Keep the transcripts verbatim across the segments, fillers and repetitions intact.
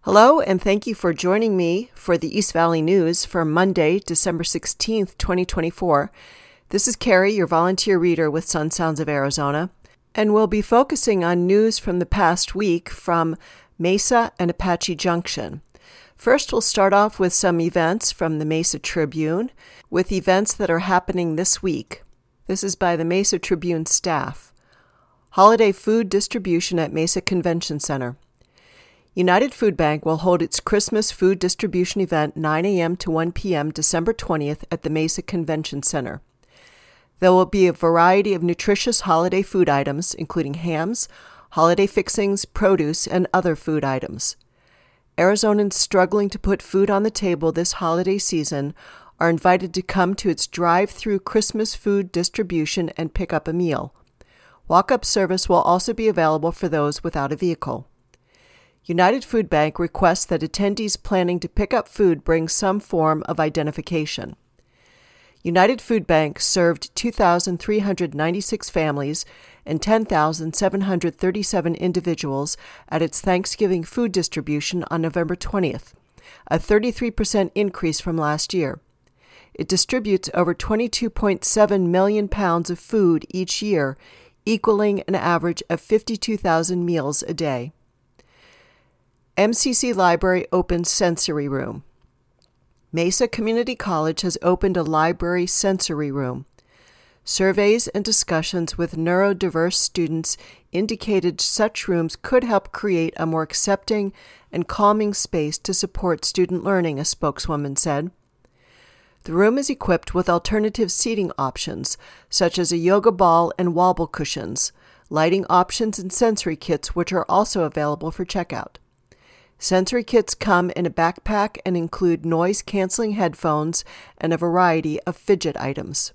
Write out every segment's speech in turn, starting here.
Hello, and thank you for joining me for the East Valley News for Monday, December sixteenth, twenty twenty-four. This is Carrie, your volunteer reader with Sun Sounds of Arizona, and we'll be focusing on news from the past week from Mesa and Apache Junction. First, we'll start off with some events from the Mesa Tribune, with events that are happening this week. This is by the Mesa Tribune staff. Holiday food distribution at Mesa Convention Center. United Food Bank will hold its Christmas food distribution event nine a.m. to one p.m. December twentieth at the Mesa Convention Center. There will be a variety of nutritious holiday food items, including hams, holiday fixings, produce, and other food items. Arizonans struggling to put food on the table this holiday season are invited to come to its drive-through Christmas food distribution and pick up a meal. Walk-up service will also be available for those without a vehicle. United Food Bank requests that attendees planning to pick up food bring some form of identification. United Food Bank served two thousand three hundred ninety-six families and ten thousand seven hundred thirty-seven individuals at its Thanksgiving food distribution on November twentieth, a thirty-three percent increase from last year. It distributes over twenty-two point seven million pounds of food each year, equaling an average of fifty-two thousand meals a day. M C C Library opens sensory room. Mesa Community College has opened a library sensory room. Surveys and discussions with neurodiverse students indicated such rooms could help create a more accepting and calming space to support student learning, a spokeswoman said. The room is equipped with alternative seating options, such as a yoga ball and wobble cushions, lighting options and sensory kits, which are also available for checkout. Sensory kits come in a backpack and include noise-canceling headphones and a variety of fidget items.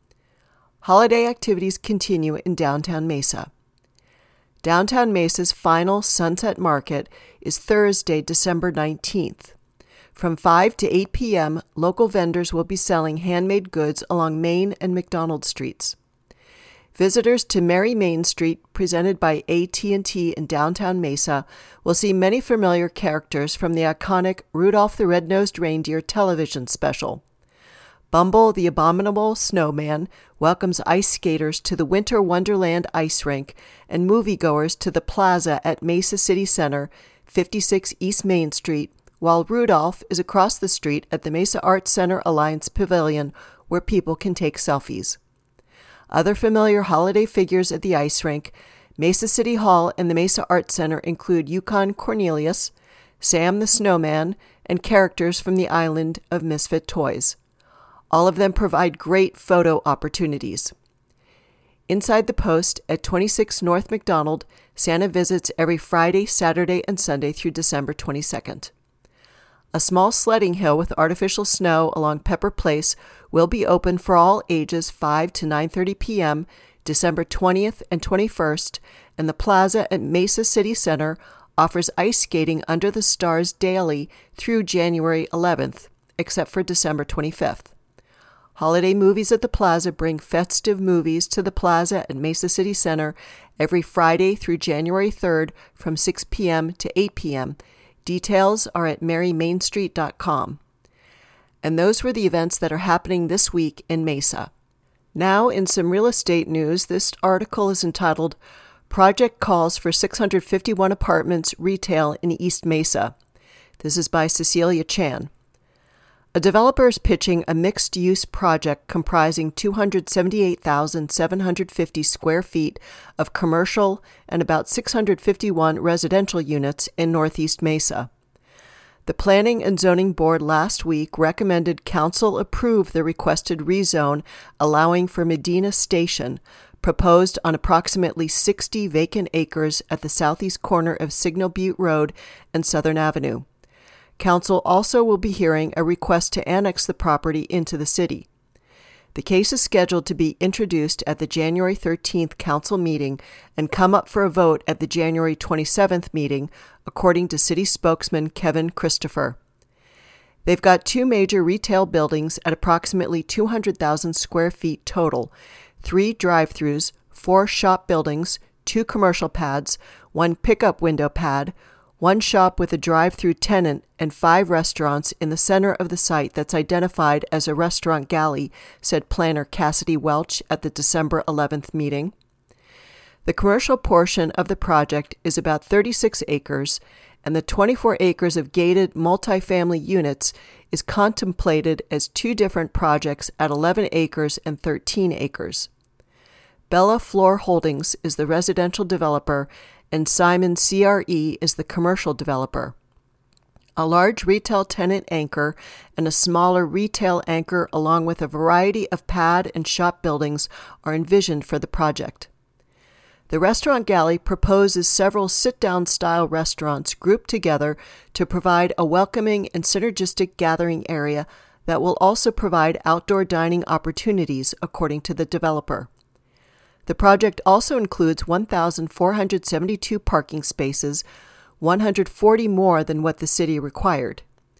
Holiday activities continue in downtown Mesa. Downtown Mesa's final Sunset Market is Thursday, December nineteenth. From five to eight p.m., local vendors will be selling handmade goods along Main and McDonald Streets. Visitors to Merry Main Street, presented by A T and T in downtown Mesa, will see many familiar characters from the iconic Rudolph the Red-Nosed Reindeer television special. Bumble the Abominable Snowman welcomes ice skaters to the Winter Wonderland ice rink and moviegoers to the plaza at Mesa City Center, fifty-six East Main Street, while Rudolph is across the street at the Mesa Arts Center Alliance Pavilion, where people can take selfies. Other familiar holiday figures at the ice rink, Mesa City Hall, and the Mesa Arts Center include Yukon Cornelius, Sam the Snowman, and characters from the island of Misfit Toys. All of them provide great photo opportunities. Inside the Post at twenty-six North McDonald, Santa visits every Friday, Saturday, and Sunday through December twenty-second. A small sledding hill with artificial snow along Pepper Place will be open for all ages five to nine thirty p.m. December twentieth and twenty-first, and the plaza at Mesa City Center offers ice skating under the stars daily through January eleventh, except for December twenty-fifth. Holiday movies at the plaza bring festive movies to the plaza at Mesa City Center every Friday through January third from six p.m. to eight p.m. Details are at mary main street dot com. And those were the events that are happening this week in Mesa. Now, in some real estate news, this article is entitled, Project Calls for six hundred fifty-one Apartments Retail in East Mesa. This is by Cecilia Chan. A developer is pitching a mixed-use project comprising two hundred seventy-eight thousand seven hundred fifty square feet of commercial and about six hundred fifty-one residential units in Northeast Mesa. The Planning and Zoning Board last week recommended council approve the requested rezone allowing for Medina Station, proposed on approximately sixty vacant acres at the southeast corner of Signal Butte Road and Southern Avenue. Council also will be hearing a request to annex the property into the city. The case is scheduled to be introduced at the January thirteenth council meeting and come up for a vote at the January twenty-seventh meeting, according to city spokesman Kevin Christopher. They've got two major retail buildings at approximately two hundred thousand square feet total, three drive-thrus, four shop buildings, two commercial pads, one pickup window pad, one shop with a drive-through tenant, and five restaurants in the center of the site that's identified as a restaurant galley, said planner Cassidy Welch at the December eleventh meeting. The commercial portion of the project is about thirty-six acres, and the twenty-four acres of gated multifamily units is contemplated as two different projects at eleven acres and thirteen acres. Bella Floor Holdings is the residential developer, and Simon C R E is the commercial developer. A large retail tenant anchor and a smaller retail anchor along with a variety of pad and shop buildings are envisioned for the project. The restaurant galley proposes several sit-down style restaurants grouped together to provide a welcoming and synergistic gathering area that will also provide outdoor dining opportunities, according to the developer. The project also includes one thousand four hundred seventy-two parking spaces, one hundred forty more than what the city required.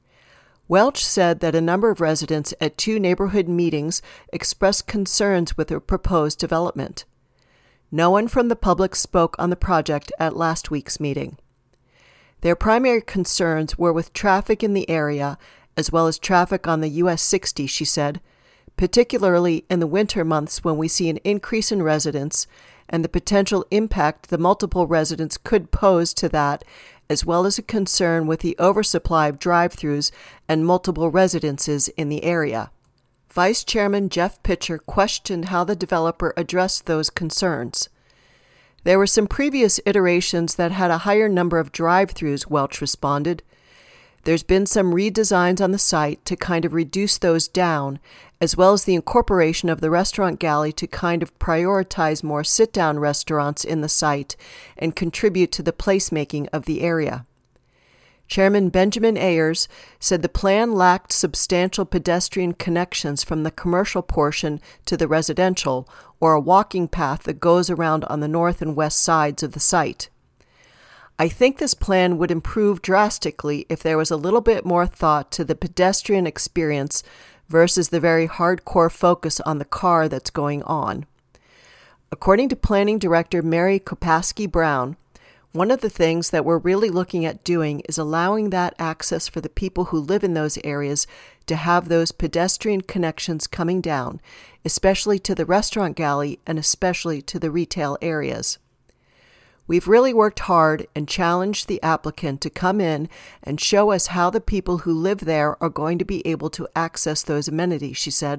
Welch said that a number of residents at two neighborhood meetings expressed concerns with the proposed development. No one from the public spoke on the project at last week's meeting. Their primary concerns were with traffic in the area, as well as traffic on the U S sixty, she said, particularly in the winter months when we see an increase in residents and the potential impact the multiple residents could pose to that, as well as a concern with the oversupply of drive-thrus and multiple residences in the area. Vice Chairman Jeff Pitcher questioned how the developer addressed those concerns. There were some previous iterations that had a higher number of drive-thrus, Welch responded. There's been some redesigns on the site to kind of reduce those down, as well as the incorporation of the restaurant galley to kind of prioritize more sit-down restaurants in the site and contribute to the placemaking of the area. Chairman Benjamin Ayers said the plan lacked substantial pedestrian connections from the commercial portion to the residential, or a walking path that goes around on the north and west sides of the site. I think this plan would improve drastically if there was a little bit more thought to the pedestrian experience versus the very hardcore focus on the car that's going on. According to Planning Director Mary Kopaski Brown, one of the things that we're really looking at doing is allowing that access for the people who live in those areas to have those pedestrian connections coming down, especially to the restaurant galley and especially to the retail areas. We've really worked hard and challenged the applicant to come in and show us how the people who live there are going to be able to access those amenities, she said.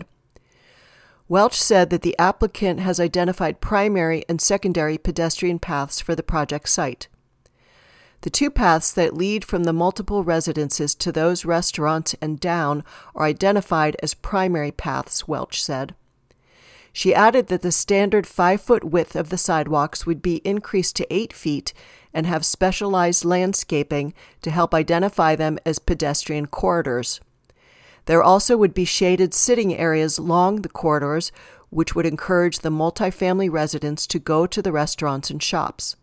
Welch said that the applicant has identified primary and secondary pedestrian paths for the project site. The two paths that lead from the multiple residences to those restaurants and down are identified as primary paths, Welch said. She added that the standard five-foot width of the sidewalks would be increased to eight feet and have specialized landscaping to help identify them as pedestrian corridors. There also would be shaded sitting areas along the corridors, which would encourage the multifamily residents to go to the restaurants and shops.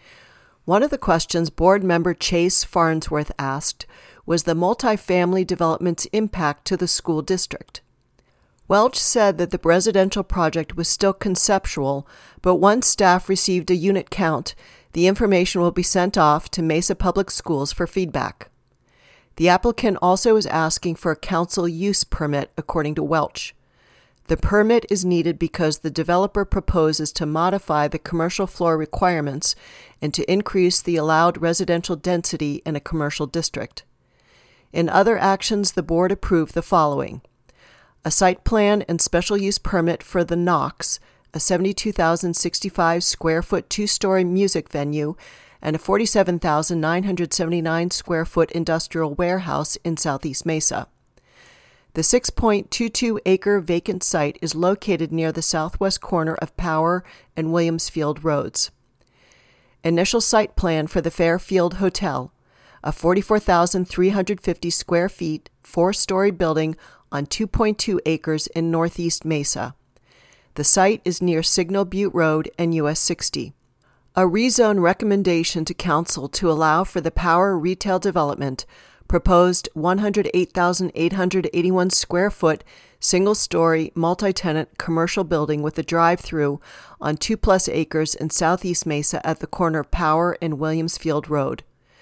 One of the questions board member Chase Farnsworth asked was the multifamily development's impact to the school district. Welch said that the residential project was still conceptual, but once staff received a unit count, the information will be sent off to Mesa Public Schools for feedback. The applicant also is asking for a council use permit, according to Welch. The permit is needed because the developer proposes to modify the commercial floor requirements and to increase the allowed residential density in a commercial district. In other actions, the board approved the following: a site plan and special use permit for the Knox, a seventy-two thousand sixty-five square foot two-story music venue, and a forty-seven thousand nine hundred seventy-nine square foot industrial warehouse in Southeast Mesa. The six point two two acre vacant site is located near the southwest corner of Power and Williamsfield Roads. Initial site plan for the Fairfield Hotel, a forty-four thousand three hundred fifty square feet, four-story building on two point two acres in northeast Mesa. The site is near Signal Butte Road and U S sixty. A rezone recommendation to council to allow for the Power retail development, proposed one hundred eight thousand eight hundred eighty-one square foot, single-story, multi-tenant commercial building with a drive-through on two plus acres in southeast Mesa at the corner of Power and Williamsfield Road.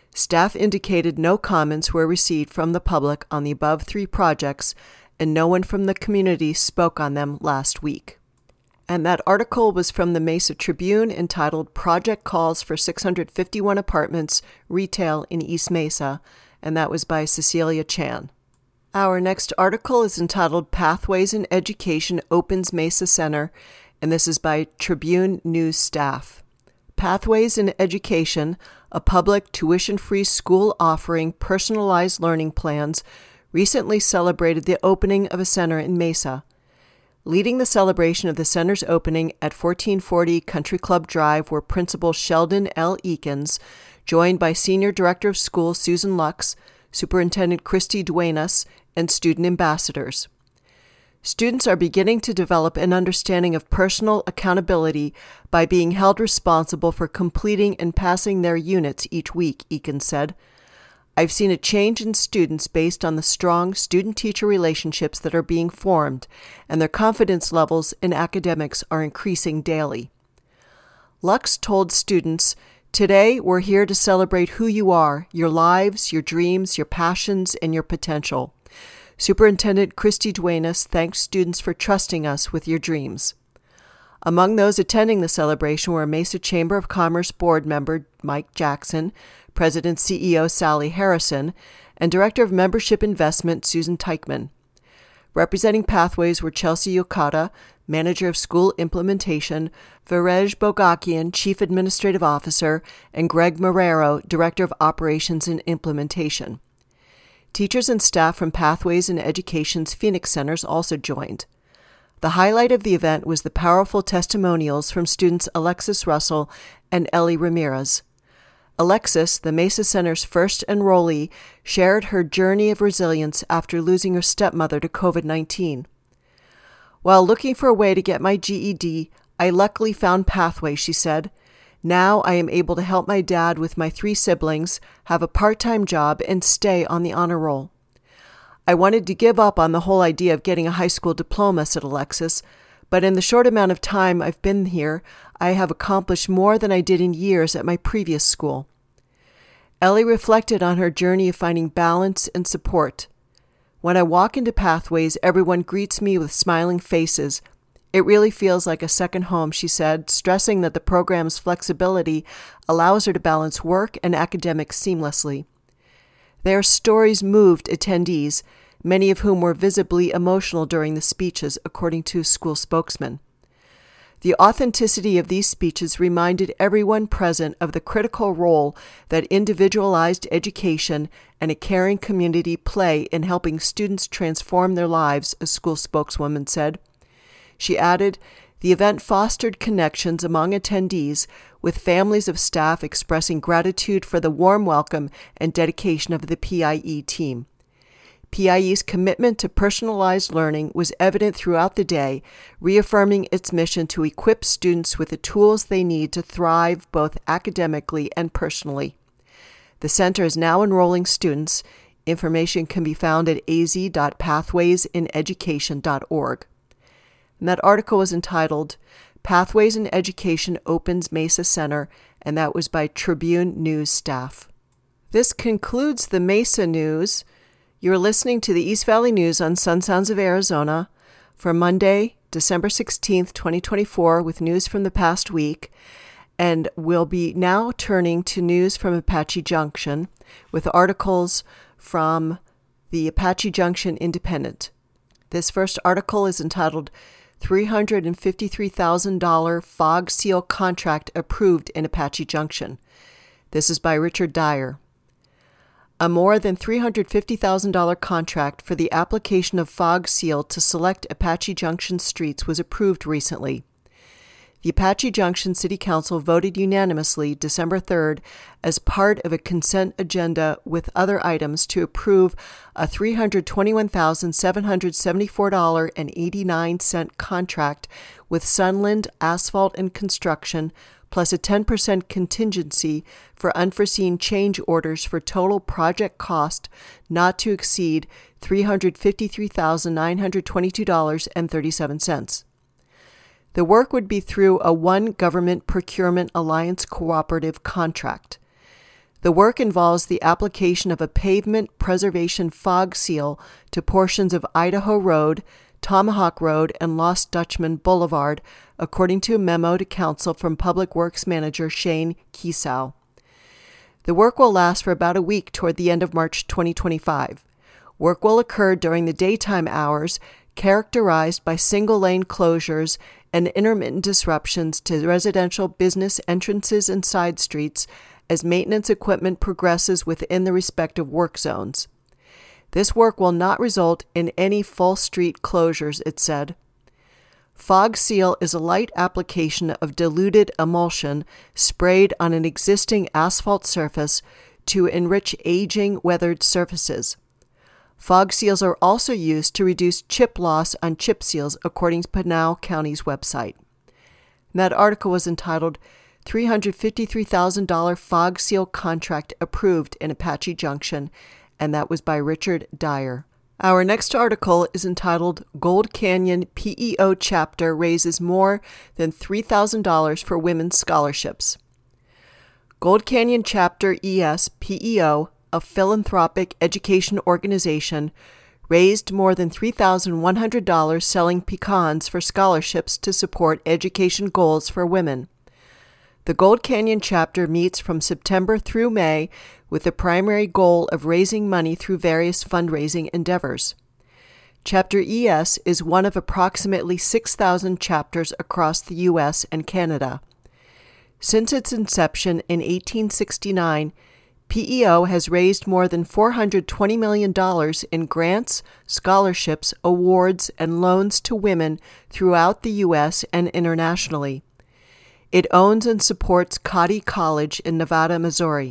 Staff indicated no comments were received from the public on the above three projects, and no one from the community spoke on them last week. And that article was from the Mesa Tribune entitled Project Calls for six hundred fifty-one Apartments Retail in East Mesa, and that was by Cecilia Chan. Our next article is entitled Pathways in Education Opens Mesa Center, and this is by Tribune News staff. Pathways in Education, a public tuition-free school offering personalized learning plans, recently celebrated the opening of a center in Mesa. Leading the celebration of the center's opening at fourteen forty Country Club Drive were Principal Sheldon L. Eakins, joined by Senior Director of Schools Susan Lux, Superintendent Christy Duenas, and student ambassadors. Students are beginning to develop an understanding of personal accountability by being held responsible for completing and passing their units each week, Eakins said. I've seen a change in students based on the strong student-teacher relationships that are being formed, and their confidence levels in academics are increasing daily. Lux told students, "Today, we're here to celebrate who you are, your lives, your dreams, your passions, and your potential." Superintendent Christy Duenas thanked students for trusting us with your dreams. Among those attending the celebration were Mesa Chamber of Commerce board member Mike Jackson, President C E O Sally Harrison, and Director of Membership Investment Susan Teichman. Representing Pathways were Chelsea Yokata, Manager of School Implementation, Virej Bogakian, Chief Administrative Officer, and Greg Marrero, Director of Operations and Implementation. Teachers and staff from Pathways in Education's Phoenix Centers also joined. The highlight of the event was the powerful testimonials from students Alexis Russell and Ellie Ramirez. Alexis, the Mesa Center's first enrollee, shared her journey of resilience after losing her stepmother to covid nineteen. While looking for a way to get my G E D, I luckily found Pathway, she said. Now I am able to help my dad with my three siblings, have a part-time job, and stay on the honor roll. I wanted to give up on the whole idea of getting a high school diploma, said Alexis, but in the short amount of time I've been here, I have accomplished more than I did in years at my previous school. Ellie reflected on her journey of finding balance and support. When I walk into Pathways, everyone greets me with smiling faces. It really feels like a second home, she said, stressing that the program's flexibility allows her to balance work and academics seamlessly. Their stories moved attendees, many of whom were visibly emotional during the speeches, according to a school spokesman. The authenticity of these speeches reminded everyone present of the critical role that individualized education and a caring community play in helping students transform their lives, a school spokeswoman said. She added, the event fostered connections among attendees, with families of staff expressing gratitude for the warm welcome and dedication of the P I E team. P I E's commitment to personalized learning was evident throughout the day, reaffirming its mission to equip students with the tools they need to thrive both academically and personally. The center is now enrolling students. Information can be found at a z dot pathways in education dot org. And that article was entitled Pathways in Education Opens Mesa Center, and that was by Tribune News staff. This concludes the Mesa News. You're listening to the East Valley News on Sun Sounds of Arizona for Monday, December sixteenth, twenty twenty-four, with news from the past week. And we'll be now turning to news from Apache Junction with articles from the Apache Junction Independent. This first article is entitled three hundred fifty-three thousand dollars Fog Seal Contract Approved in Apache Junction. This is by Richard Dyer. A more than three hundred fifty thousand dollars contract for the application of Fog Seal to select Apache Junction streets was approved recently. The Apache Junction City Council voted unanimously December third as part of a consent agenda with other items to approve a three hundred twenty-one thousand seven hundred seventy-four dollars and eighty-nine cents contract with Sunland Asphalt and Construction, plus a ten percent contingency for unforeseen change orders for total project cost not to exceed three hundred fifty-three thousand nine hundred twenty-two dollars and thirty-seven cents. The work would be through a One Government Procurement Alliance cooperative contract. The work involves the application of a pavement preservation fog seal to portions of Idaho Road, Tomahawk Road, and Lost Dutchman Boulevard, according to a memo to council from Public Works Manager Shane Kiesow. The work will last for about a week toward the end of March twenty twenty-five. Work will occur during the daytime hours, characterized by single-lane closures and intermittent disruptions to residential business entrances and side streets as maintenance equipment progresses within the respective work zones. This work will not result in any full street closures, it said. Fog seal is a light application of diluted emulsion sprayed on an existing asphalt surface to enrich aging, weathered surfaces. Fog seals are also used to reduce chip loss on chip seals, according to Pinal County's website. And that article was entitled three hundred fifty-three thousand dollars Fog Seal Contract Approved in Apache Junction, and that was by Richard Dyer. Our next article is entitled Gold Canyon P E O Chapter Raises More Than three thousand dollars for Women's Scholarships. Gold Canyon Chapter E S P E O, a philanthropic education organization, raised more than three thousand one hundred dollars selling pecans for scholarships to support education goals for women. The Gold Canyon chapter meets from September through May with the primary goal of raising money through various fundraising endeavors. Chapter E S is one of approximately six thousand chapters across the U S and Canada. Since its inception in eighteen sixty-nine, P E O has raised more than four hundred twenty million dollars in grants, scholarships, awards, and loans to women throughout the U S and internationally. It owns and supports Cottey College in Nevada, Missouri.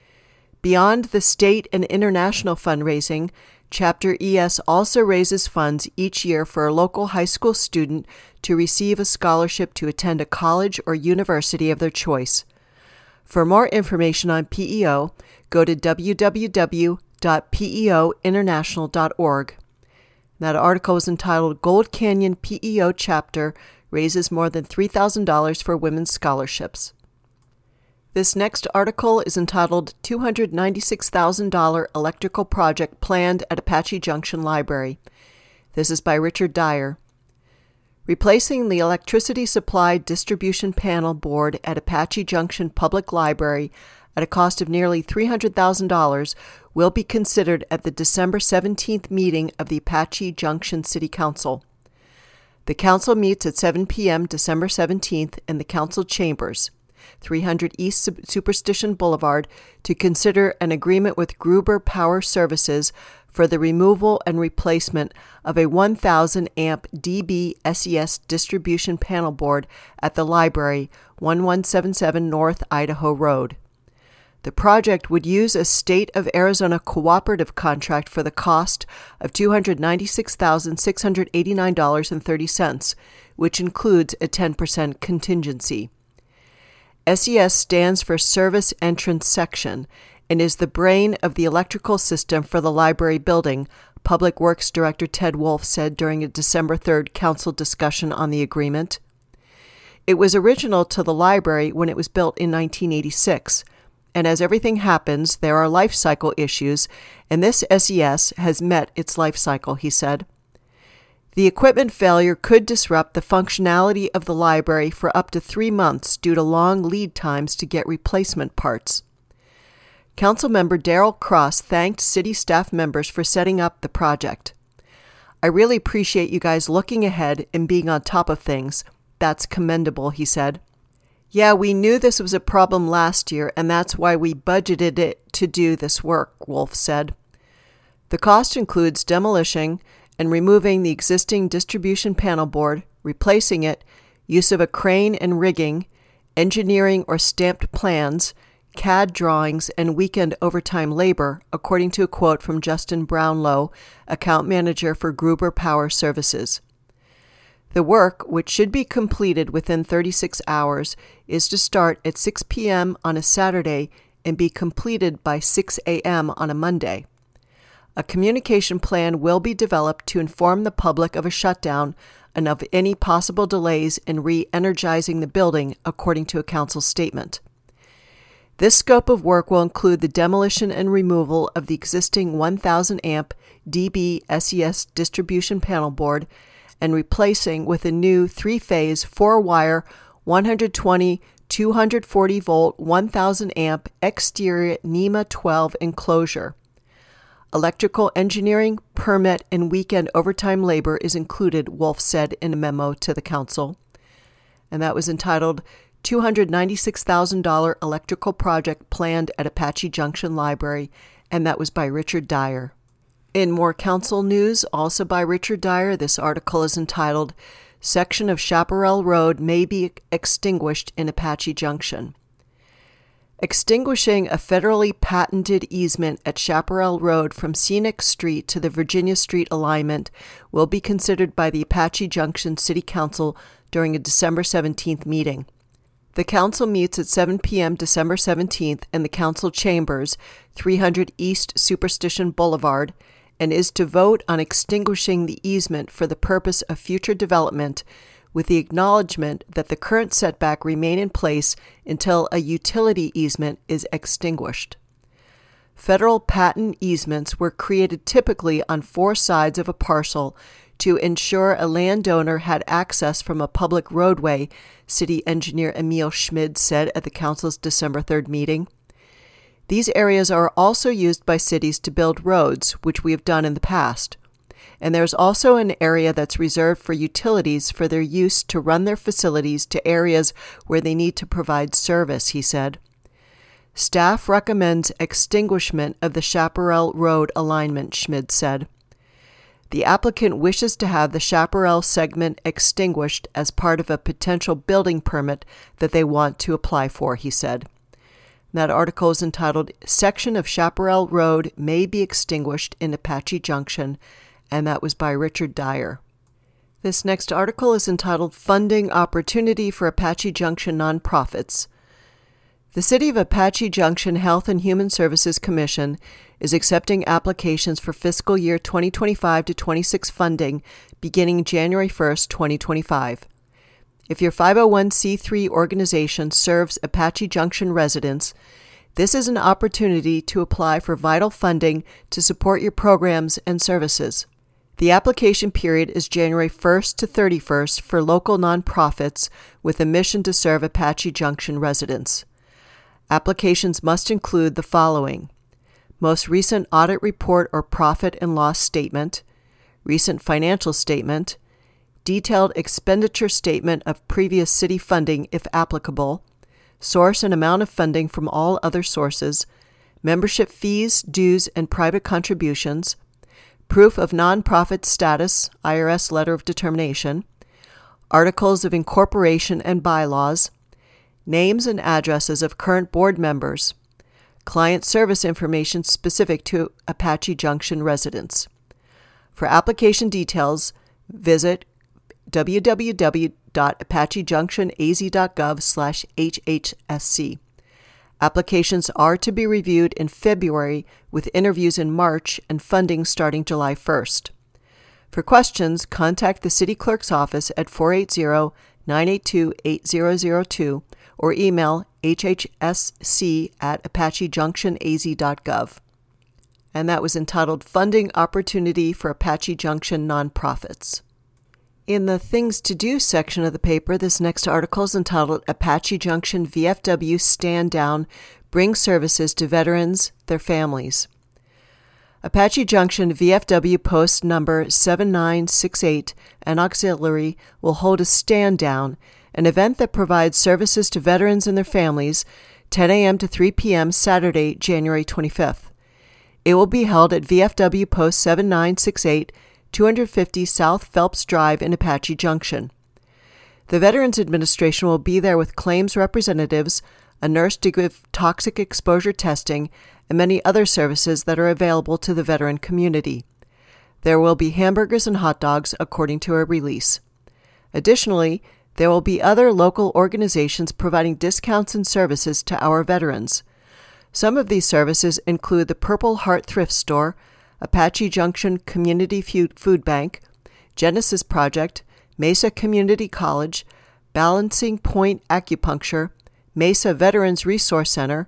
Beyond the state and international fundraising, Chapter E S also raises funds each year for a local high school student to receive a scholarship to attend a college or university of their choice. For more information on P E O, go to w w w dot p e o international dot org. That article is entitled Gold Canyon P E O Chapter Raises More Than three thousand dollars for Women's Scholarships. This next article is entitled two hundred ninety-six thousand dollars Electrical Project Planned at Apache Junction Library. This is by Richard Dyer. Replacing the electricity supply distribution panel board at Apache Junction Public Library at a cost of nearly three hundred thousand dollars will be considered at the December seventeenth meeting of the Apache Junction City Council. The council meets at seven p.m. December seventeenth in the council chambers, three hundred East Superstition Boulevard, to consider an agreement with Gruber Power Services for the removal and replacement of a one thousand amp D B S E S distribution panel board at the library, eleven seventy-seven North Idaho Road. The project would use a State of Arizona cooperative contract for the cost of two hundred ninety-six thousand six hundred eighty-nine dollars and thirty cents, which includes a ten percent contingency. S E S stands for Service Entrance Section and is the brain of the electrical system for the library building, Public Works Director Ted Wolf said during a December third council discussion on the agreement. It was original to the library when it was built in nineteen eighty-six. And as everything happens, there are life cycle issues, and this S E S has met its life cycle, he said. The equipment failure could disrupt the functionality of the library for up to three months due to long lead times to get replacement parts. Councilmember Darrell Cross thanked city staff members for setting up the project. I really appreciate you guys looking ahead and being on top of things. That's commendable, he said. Yeah, we knew this was a problem last year, and that's why we budgeted it to do this work, Wolf said. The cost includes demolishing and removing the existing distribution panel board, replacing it, use of a crane and rigging, engineering or stamped plans, C A D drawings, and weekend overtime labor, according to a quote from Justin Brownlow, account manager for Gruber Power Services. The work, which should be completed within thirty-six hours, is to start at six p.m. on a Saturday and be completed by six a.m. on a Monday. A communication plan will be developed to inform the public of a shutdown and of any possible delays in re-energizing the building, according to a council statement. This scope of work will include the demolition and removal of the existing one thousand amp D B S E S distribution panel board and replacing with a new three-phase, four-wire, one hundred twenty, two hundred forty volt, one thousand amp exterior NEMA twelve enclosure. Electrical engineering, permit, and weekend overtime labor is included, Wolf said in a memo to the council. And that was entitled two hundred ninety-six thousand dollars Electrical Project Planned at Apache Junction Library, and that was by Richard Dyer. In more council news, also by Richard Dyer, this article is entitled, Section of Chaparral Road May Be Extinguished in Apache Junction. Extinguishing a federally patented easement at Chaparral Road from Scenic Street to the Virginia Street alignment will be considered by the Apache Junction City Council during a December seventeenth meeting. The council meets at seven p.m. December seventeenth in the council chambers, three hundred East Superstition Boulevard, and is to vote on extinguishing the easement for the purpose of future development, with the acknowledgement that the current setback remain in place until a utility easement is extinguished. Federal patent easements were created typically on four sides of a parcel to ensure a landowner had access from a public roadway, City Engineer Emil Schmid said at the council's December third meeting. These areas are also used by cities to build roads, which we have done in the past. And there's also an area that's reserved for utilities for their use to run their facilities to areas where they need to provide service, he said. Staff recommends extinguishment of the Chaparral Road alignment, Schmid said. The applicant wishes to have the Chaparral segment extinguished as part of a potential building permit that they want to apply for, he said. That article is entitled, Section of Chaparral Road May Be Extinguished in Apache Junction, and that was by Richard Dyer. This next article is entitled Funding Opportunity for Apache Junction Nonprofits. The City of Apache Junction Health and Human Services Commission is accepting applications for fiscal year twenty twenty-five to twenty-six funding beginning January first, twenty twenty-five. If your five oh one c three organization serves Apache Junction residents, this is an opportunity to apply for vital funding to support your programs and services. The application period is January first to thirty-first for local nonprofits with a mission to serve Apache Junction residents. Applications must include the following: most recent audit report or profit and loss statement, recent financial statement, detailed expenditure statement of previous city funding if applicable, source and amount of funding from all other sources, membership fees, dues, and private contributions, proof of nonprofit status, I R S letter of determination, articles of incorporation and bylaws, names and addresses of current board members, client service information specific to Apache Junction residents. For application details, visit w w w dot apache junction a z dot gov slash h h s c. Applications are to be reviewed in February with interviews in March and funding starting July first. For questions, contact the City Clerk's office at four eight zero, nine eight two, eight zero zero two or email h h s c at apache junction a z dot gov. And that was entitled Funding Opportunity for Apache Junction Nonprofits. In the Things to Do section of the paper, this next article is entitled Apache Junction V F W Stand Down, Bring Services to Veterans, Their Families. Apache Junction V F W post number seven nine six eight and auxiliary will hold a stand down, an event that provides services to veterans and their families, ten a.m. to three p.m. Saturday, January twenty-fifth. It will be held at V F W post seven nine six eight, two fifty South Phelps Drive in Apache Junction. The Veterans Administration will be there with claims representatives, a nurse to give toxic exposure testing, and many other services that are available to the veteran community. There will be hamburgers and hot dogs according to a release. Additionally, there will be other local organizations providing discounts and services to our veterans. Some of these services include the Purple Heart Thrift Store, Apache Junction Community Food Bank, Genesis Project, Mesa Community College, Balancing Point Acupuncture, Mesa Veterans Resource Center,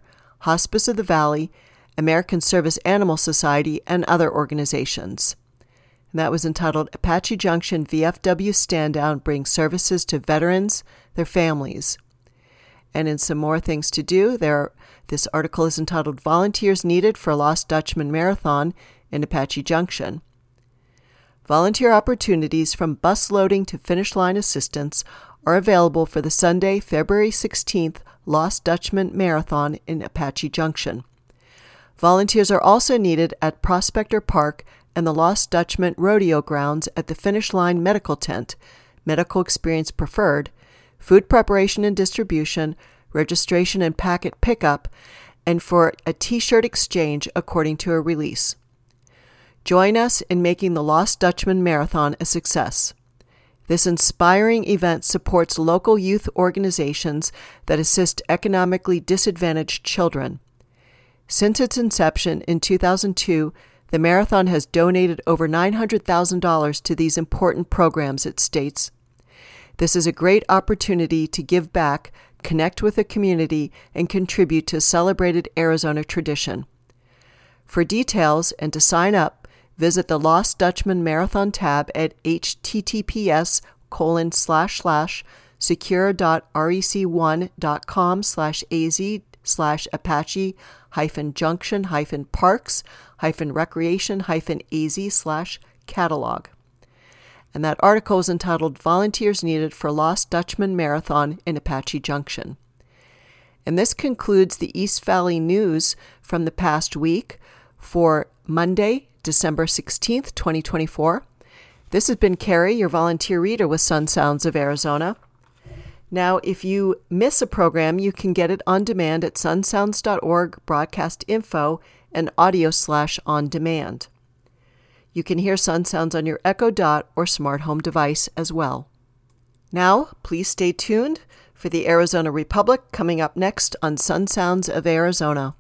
Hospice of the Valley, American Service Animal Society, and other organizations. And that was entitled Apache Junction V F W Stand-Down Brings Services to Veterans, Their Families. And in some more things to do, there, this article is entitled Volunteers Needed for Lost Dutchman Marathon in Apache Junction. Volunteer opportunities from bus loading to finish line assistance are available for the Sunday, February sixteenth Lost Dutchman Marathon in Apache Junction. Volunteers are also needed at Prospector Park and the Lost Dutchman Rodeo Grounds at the Finish Line Medical Tent, medical experience preferred, food preparation and distribution, registration and packet pickup, and for a T-shirt exchange according to a release. Join us in making the Lost Dutchman Marathon a success. This inspiring event supports local youth organizations that assist economically disadvantaged children. Since its inception in two thousand two, the marathon has donated over nine hundred thousand dollars to these important programs, it states. This is a great opportunity to give back, connect with the community, and contribute to a celebrated Arizona tradition. For details and to sign up, visit the Lost Dutchman Marathon tab at https colon slash slash secure.rec1.com slash az slash apache hyphen junction hyphen parks hyphen recreation hyphen az slash catalog. And that article is entitled Volunteers Needed for Lost Dutchman Marathon in Apache Junction. And this concludes the East Valley News from the past week for Monday, December sixteenth, twenty twenty-four. This has been Carrie, your volunteer reader with Sun Sounds of Arizona. Now, if you miss a program, you can get it on demand at sunsounds dot org, broadcast info, and audio slash on demand. You can hear Sun Sounds on your Echo Dot or smart home device as well. Now, please stay tuned for the Arizona Republic coming up next on Sun Sounds of Arizona.